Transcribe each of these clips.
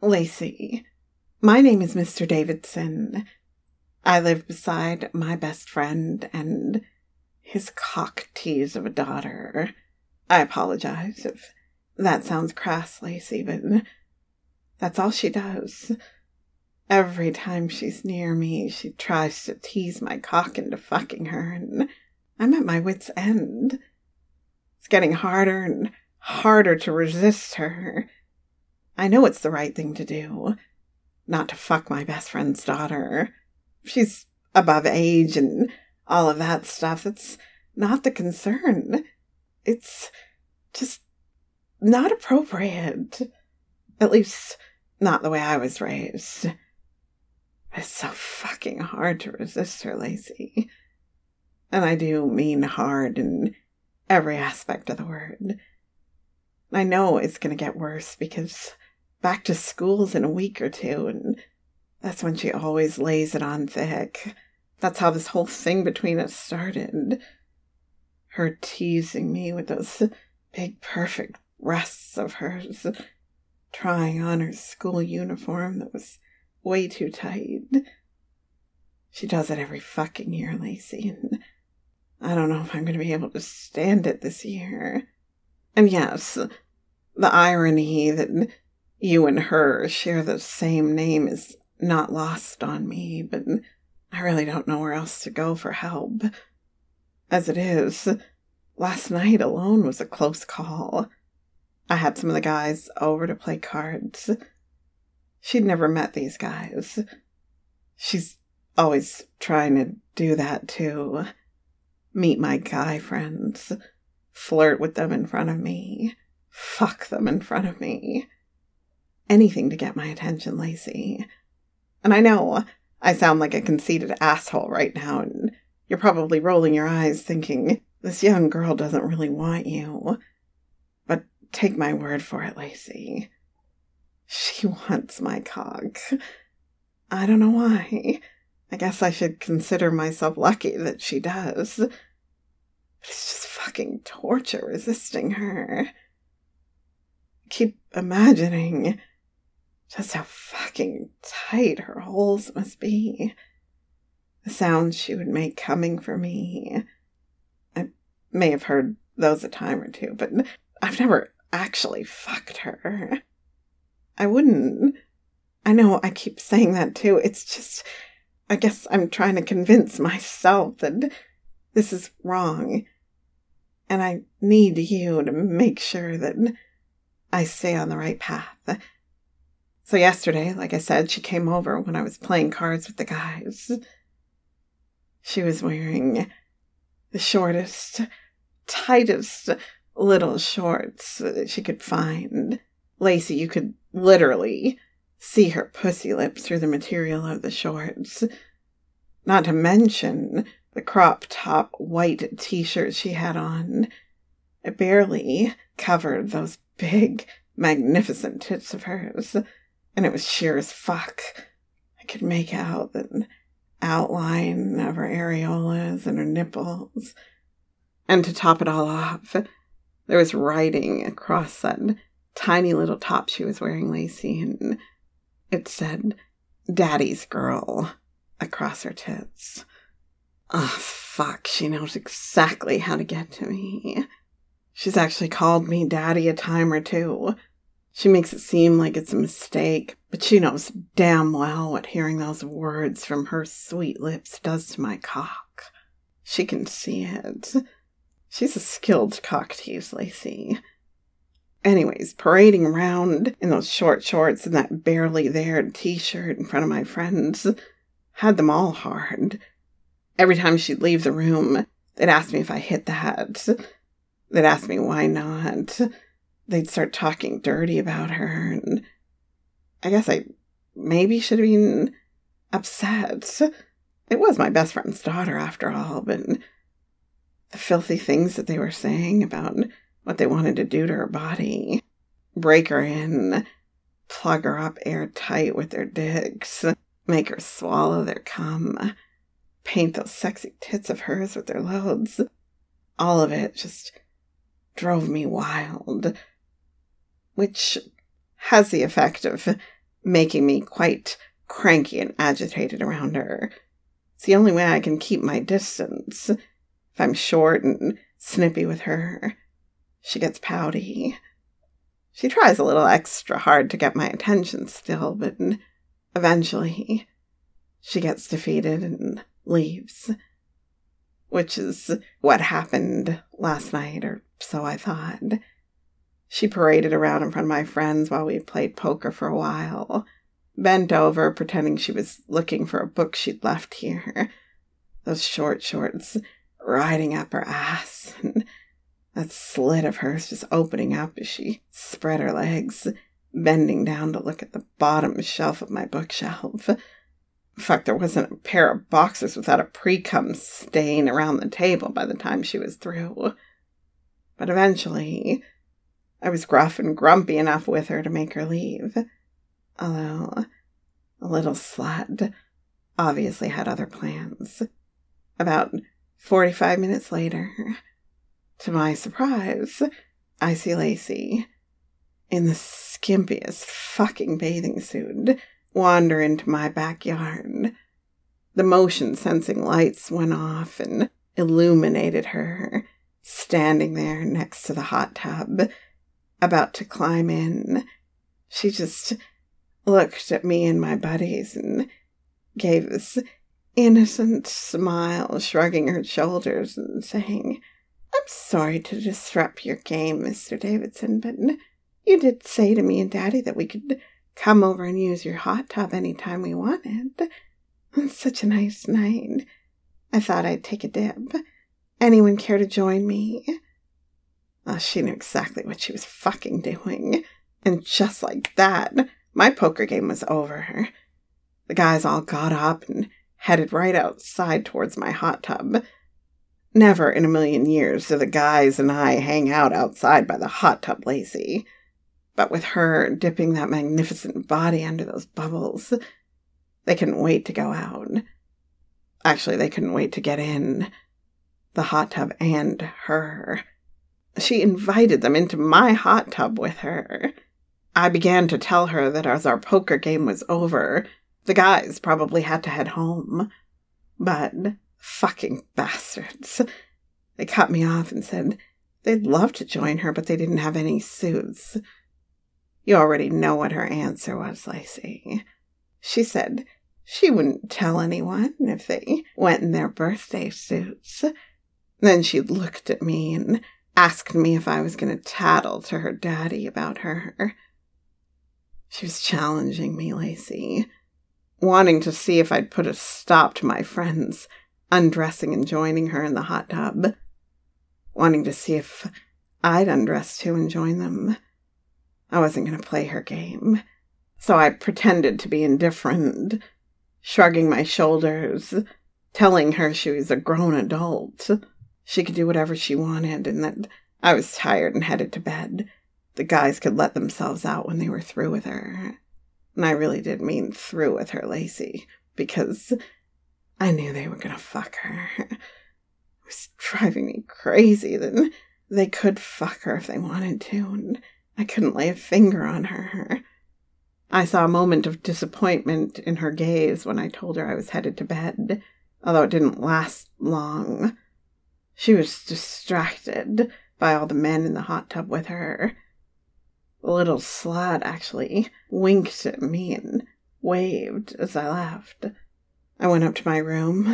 Lacey, my name is Mr. Davidson. I live beside my best friend and his cock tease of a daughter. I apologize if that sounds crass, Lacey, but that's all she does. Every time she's near me, she tries to tease my cock into fucking her, and I'm at my wit's end. It's getting harder and harder to resist her. I know it's the right thing to do, not to fuck my best friend's daughter. She's above age and all of that stuff. It's not the concern. It's just not appropriate. At least, not the way I was raised. It's so fucking hard to resist her, Lacey. And I do mean hard in every aspect of the word. I know it's going to get worse because back to school's in a week or two, and that's when she always lays it on thick. That's how this whole thing between us started. Her teasing me with those big perfect breasts of hers, trying on her school uniform that was way too tight. She does it every fucking year, Lacey, and I don't know if I'm going to be able to stand it this year. And yes, the irony that you and her share the same name is not lost on me, but I really don't know where else to go for help. As it is, last night alone was a close call. I had some of the guys over to play cards. She'd never met these guys. She's always trying to do that too. Meet my guy friends. Flirt with them in front of me. Fuck them in front of me. Anything to get my attention, Lacey. And I know I sound like a conceited asshole right now, and you're probably rolling your eyes thinking, this young girl doesn't really want you. But take my word for it, Lacey. She wants my cock. I don't know why. I guess I should consider myself lucky that she does. But it's just fucking torture resisting her. I keep imagining just how fucking tight her holes must be. The sounds she would make coming for me. I may have heard those a time or two, but I've never actually fucked her. I wouldn't. I know I keep saying that too. It's just, I guess I'm trying to convince myself that this is wrong. And I need you to make sure that I stay on the right path. So yesterday, like I said, she came over when I was playing cards with the guys. She was wearing the shortest, tightest little shorts that she could find. Lacey, you could literally see her pussy lips through the material of the shorts. Not to mention the crop top white t-shirt she had on. It barely covered those big, magnificent tits of hers. And it was sheer as fuck. I could make out the outline of her areolas and her nipples. And to top it all off, there was writing across that tiny little top she was wearing, Lacey, and it said, Daddy's Girl, across her tits. Oh, fuck, she knows exactly how to get to me. She's actually called me Daddy a time or two. She makes it seem like it's a mistake, but she knows damn well what hearing those words from her sweet lips does to my cock. She can see it. She's a skilled cock tease, Lacey. Anyways, parading around in those short shorts and that barely there t-shirt in front of my friends had them all hard. Every time she'd leave the room, they'd ask me if I hit that. They'd ask me why not. They'd start talking dirty about her, and I guess I maybe should have been upset. It was my best friend's daughter, after all, but the filthy things that they were saying about what they wanted to do to her body, break her in, plug her up airtight with their dicks, make her swallow their cum, paint those sexy tits of hers with their loads, all of it just drove me wild. Which has the effect of making me quite cranky and agitated around her. It's the only way I can keep my distance. If I'm short and snippy with her, she gets pouty. She tries a little extra hard to get my attention still, but eventually she gets defeated and leaves. Which is what happened last night, or so I thought. She paraded around in front of my friends while we played poker for a while, bent over, pretending she was looking for a book she'd left here. Those short shorts riding up her ass, and that slit of hers just opening up as she spread her legs, bending down to look at the bottom shelf of my bookshelf. Fuck, there wasn't a pair of boxers without a pre-cum stain around the table by the time she was through. But eventually, I was gruff and grumpy enough with her to make her leave. Although, the little slut obviously had other plans. About 45 minutes later, to my surprise, I see Lacey, in the skimpiest fucking bathing suit, wander into my backyard. The motion-sensing lights went off and illuminated her, standing there next to the hot tub, about to climb in. She just looked at me and my buddies and gave this innocent smile, shrugging her shoulders and saying, "I'm sorry to disrupt your game, Mr. Davidson, but you did say to me and Daddy that we could come over and use your hot tub anytime we wanted. It's such a nice night. I thought I'd take a dip. Anyone care to join me?" Well, she knew exactly what she was fucking doing. And just like that, my poker game was over. The guys all got up and headed right outside towards my hot tub. Never in a million years do the guys and I hang out outside by the hot tub, Lacey. But with her dipping that magnificent body under those bubbles, they couldn't wait to go out. Actually, they couldn't wait to get in. The hot tub and her. She invited them into my hot tub with her. I began to tell her that as our poker game was over, the guys probably had to head home. But, fucking bastards, they cut me off and said they'd love to join her, but they didn't have any suits. You already know what her answer was, Lacey. She said she wouldn't tell anyone if they went in their birthday suits. Then she looked at me and asked me if I was going to tattle to her daddy about her. She was challenging me, Lacey, wanting to see if I'd put a stop to my friends undressing and joining her in the hot tub, wanting to see if I'd undress too and join them. I wasn't going to play her game, so I pretended to be indifferent, shrugging my shoulders, telling her she was a grown adult. She could do whatever she wanted, and that I was tired and headed to bed. The guys could let themselves out when they were through with her. And I really did mean through with her, Lacey, because I knew they were going to fuck her. It was driving me crazy that they could fuck her if they wanted to, and I couldn't lay a finger on her. I saw a moment of disappointment in her gaze when I told her I was headed to bed, although it didn't last long. She was distracted by all the men in the hot tub with her. The little slut actually winked at me and waved as I left. I went up to my room,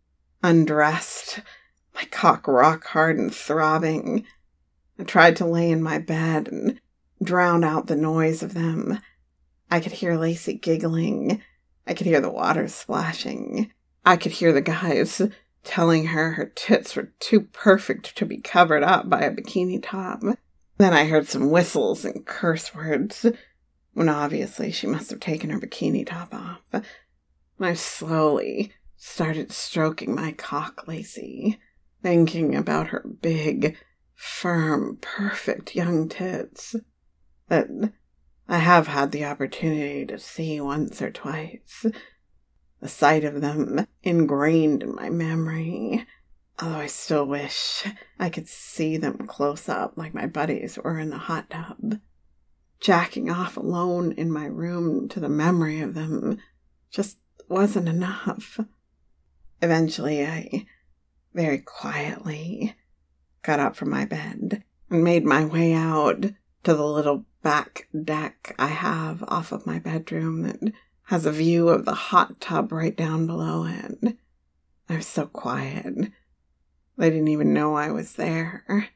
undressed, my cock rock hard and throbbing. I tried to lay in my bed and drown out the noise of them. I could hear Lacey giggling. I could hear the water splashing. I could hear the guys telling her her tits were too perfect to be covered up by a bikini top. Then I heard some whistles and curse words, when obviously she must have taken her bikini top off. And I slowly started stroking my cock, Lacey, thinking about her big, firm, perfect young tits that I have had the opportunity to see once or twice. The sight of them ingrained in my memory, although I still wish I could see them close up like my buddies were in the hot tub. jacking off alone in my room to the memory of them just wasn't enough. Eventually, I very quietly got up from my bed and made my way out to the little back deck I have off of my bedroom that has a view of the hot tub right down below it. I was so quiet. They didn't even know I was there.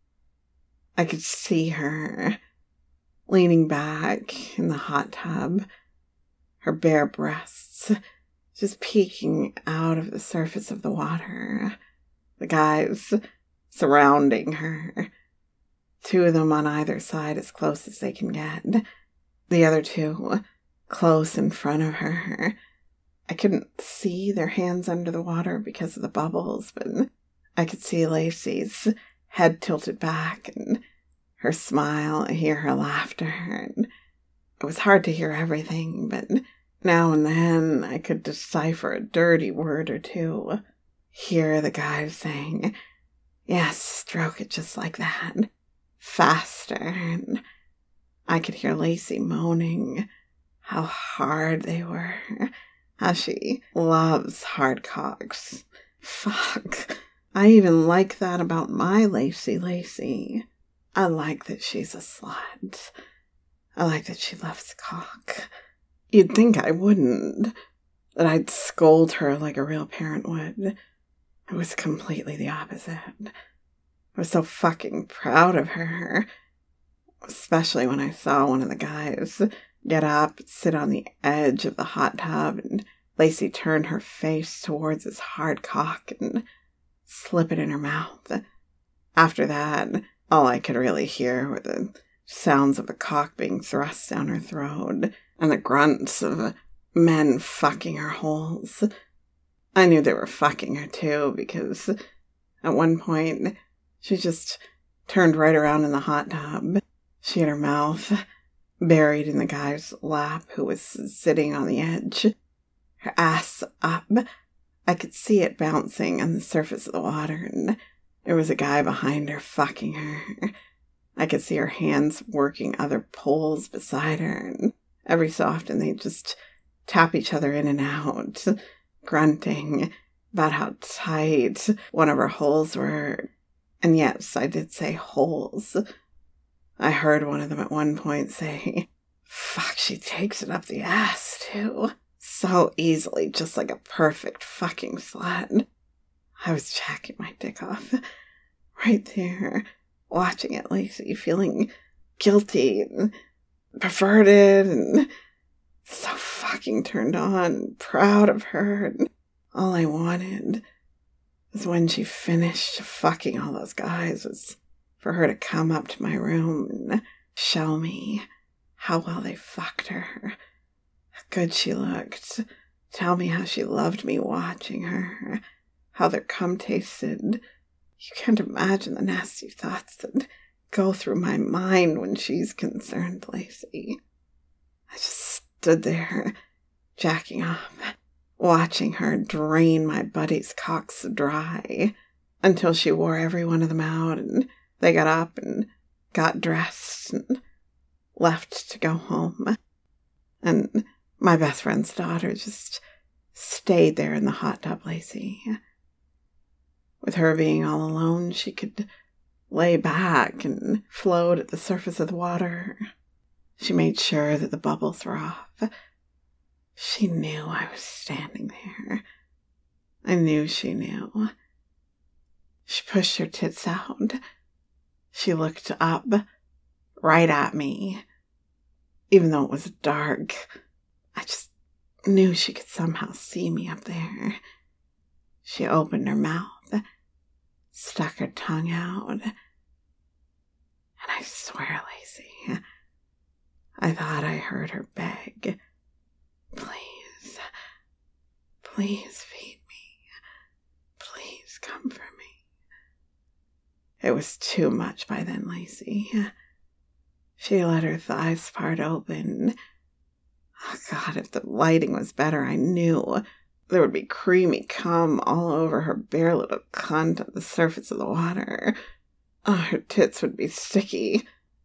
I could see her leaning back in the hot tub, her bare breasts just peeking out of the surface of the water. The guys surrounding her, 2 of them on either side as close as they can get. The other 2 close in front of her. I couldn't see their hands under the water because of the bubbles, but I could see Lacey's head tilted back and her smile, hear her laughter. And it was hard to hear everything, but now and then I could decipher a dirty word or 2. Hear the guys saying, "Yes, stroke it just like that," faster. And I could hear Lacey moaning how hard they were, how she loves hard cocks. Fuck. I even like that about my Lacey. I like that she's a slut. I like that she loves cock. You'd think I wouldn't, that I'd scold her like a real parent would. It was completely the opposite. I was so fucking proud of her, especially when I saw one of the guys get up, sit on the edge of the hot tub, and Lacey turn her face towards his hard cock and slip it in her mouth. After that, all I could really hear were the sounds of a cock being thrust down her throat and the grunts of men fucking her holes. I knew they were fucking her too, because at one point she just turned right around in the hot tub. She had her mouth buried in the guy's lap who was sitting on the edge, her ass up. I could see it bouncing on the surface of the water, and there was a guy behind her fucking her. I could see her hands working other poles beside her, and every so often they'd just tap each other in and out, grunting about how tight one of her holes were. And yes, I did say holes. I heard one of them at one point say, "Fuck, she takes it up the ass, too. So easily, just like a perfect fucking slut." I was jacking my dick off right there, watching it, Lacey, feeling guilty and perverted and so fucking turned on, proud of her. And all I wanted was when she finished fucking all those guys was for her to come up to my room and show me how well they fucked her, how good she looked, tell me how she loved me watching her, how their cum tasted. You can't imagine the nasty thoughts that go through my mind when she's concerned, Lacey. I just stood there, jacking off, watching her drain my buddies' cocks dry until she wore every one of them out and they got up and got dressed and left to go home. And my best friend's daughter just stayed there in the hot tub, Lacey. With her being all alone, she could lay back and float at the surface of the water. She made sure that the bubbles were off. She knew I was standing there. I knew she knew. She pushed her tits out. She looked up, right at me. Even though it was dark, I just knew she could somehow see me up there. She opened her mouth, stuck her tongue out, and I swear, Lacey, I thought I heard her beg, "Please, please feed me. Please come for me." It was too much by then, Lacey. She let her thighs part open. Oh God, if the lighting was better, I knew there would be creamy cum all over her bare little cunt on the surface of the water. Oh, her tits would be sticky.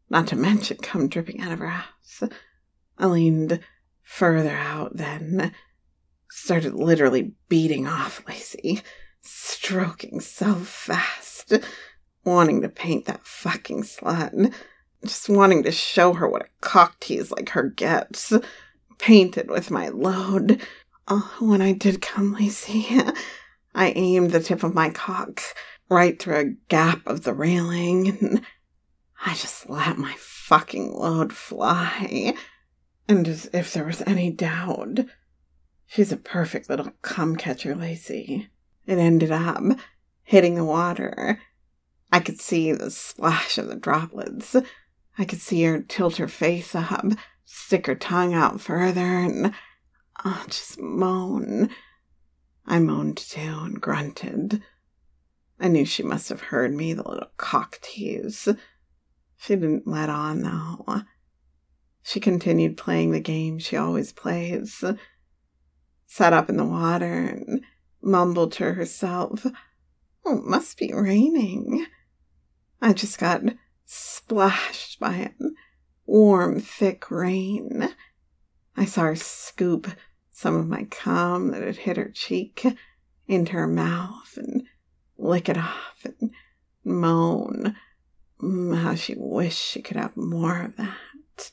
not to mention cum dripping out of her ass. I leaned further out then, started literally beating off Lacey, stroking so fast, wanting to paint that fucking slut, just wanting to show her what a cock tease like her gets, painted with my load. Oh, when I did come, Lacey, I aimed the tip of my cock right through a gap of the railing, and I just let my fucking load fly. And as if there was any doubt, she's a perfect little cum catcher, Lacey. It ended up hitting the water. I could see the splash of the droplets. I could see her tilt her face up, stick her tongue out further, and just moan. I moaned too and grunted. I knew she must have heard me, the little cock tease. She didn't let on, though. She continued playing the game she always plays. Sat up in the water and mumbled to herself, "Oh, it must be raining." I just got splashed by it. Warm, thick rain. I saw her scoop some of my cum that had hit her cheek into her mouth and lick it off and moan how she wished she could have more of that.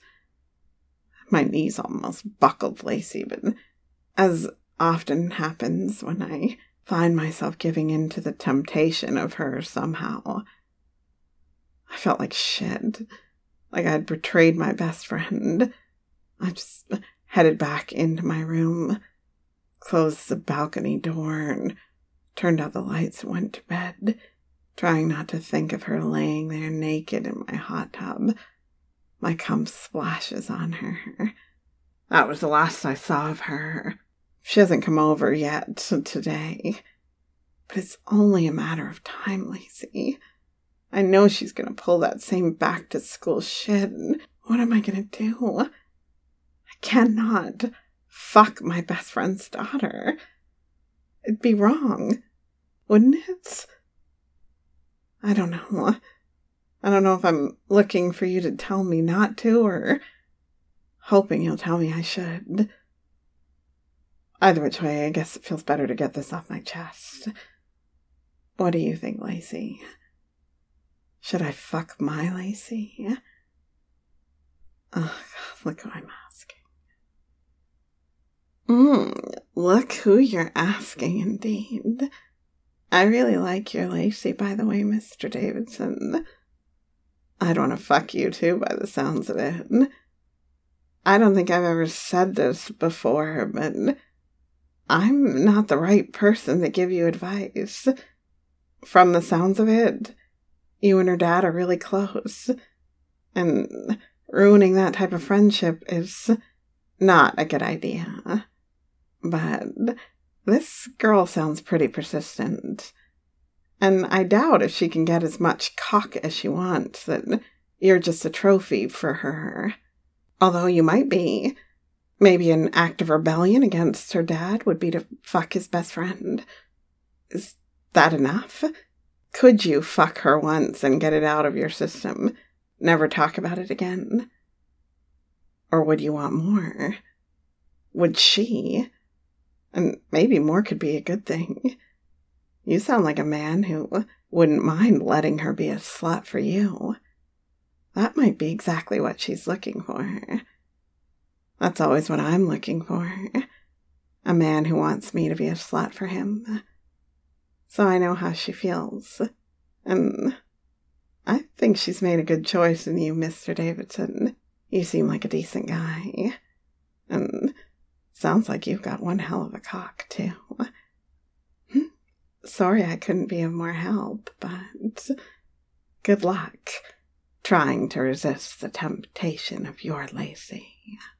My knees almost buckled Lacey, but as often happens when I find myself giving in to the temptation of her somehow, I felt like shit, like I'd betrayed my best friend. I just headed back into my room, closed the balcony door, and turned out the lights and went to bed, trying not to think of her laying there naked in my hot tub, my cum splashes on her. That was the last I saw of her. She hasn't come over yet today, but it's only a matter of time, Lacey. I know she's gonna pull that same back-to-school shit, and what am I gonna do? I cannot fuck my best friend's daughter. It'd be wrong, wouldn't it? I don't know. I don't know if I'm looking for you to tell me not to, or hoping you'll tell me I should. Either which way, I guess it feels better to get this off my chest. What do you think, Lacey? Should I fuck my Lacey? Oh, God, look who I'm asking. Look who you're asking, indeed. I really like your Lacey, by the way, Mr. Davidson. I'd want to fuck you, too, by the sounds of it. I don't think I've ever said this before, but I'm not the right person to give you advice. From the sounds of it, you and her dad are really close, and ruining that type of friendship is not a good idea. But this girl sounds pretty persistent, and I doubt if she can get as much cock as she wants, that you're just a trophy for her. Although you might be. Maybe an act of rebellion against her dad would be to fuck his best friend. Is that enough? Could you fuck her once and get it out of your system? Never talk about it again? Or would you want more? Would she? And maybe more could be a good thing. You sound like a man who wouldn't mind letting her be a slut for you. That might be exactly what she's looking for. That's always what I'm looking for. A man who wants me to be a slut for him. So I know how she feels. And I think she's made a good choice in you, Mr. Davidson. You seem like a decent guy. And sounds like you've got one hell of a cock, too. Sorry I couldn't be of more help, but good luck trying to resist the temptation of your Lacey.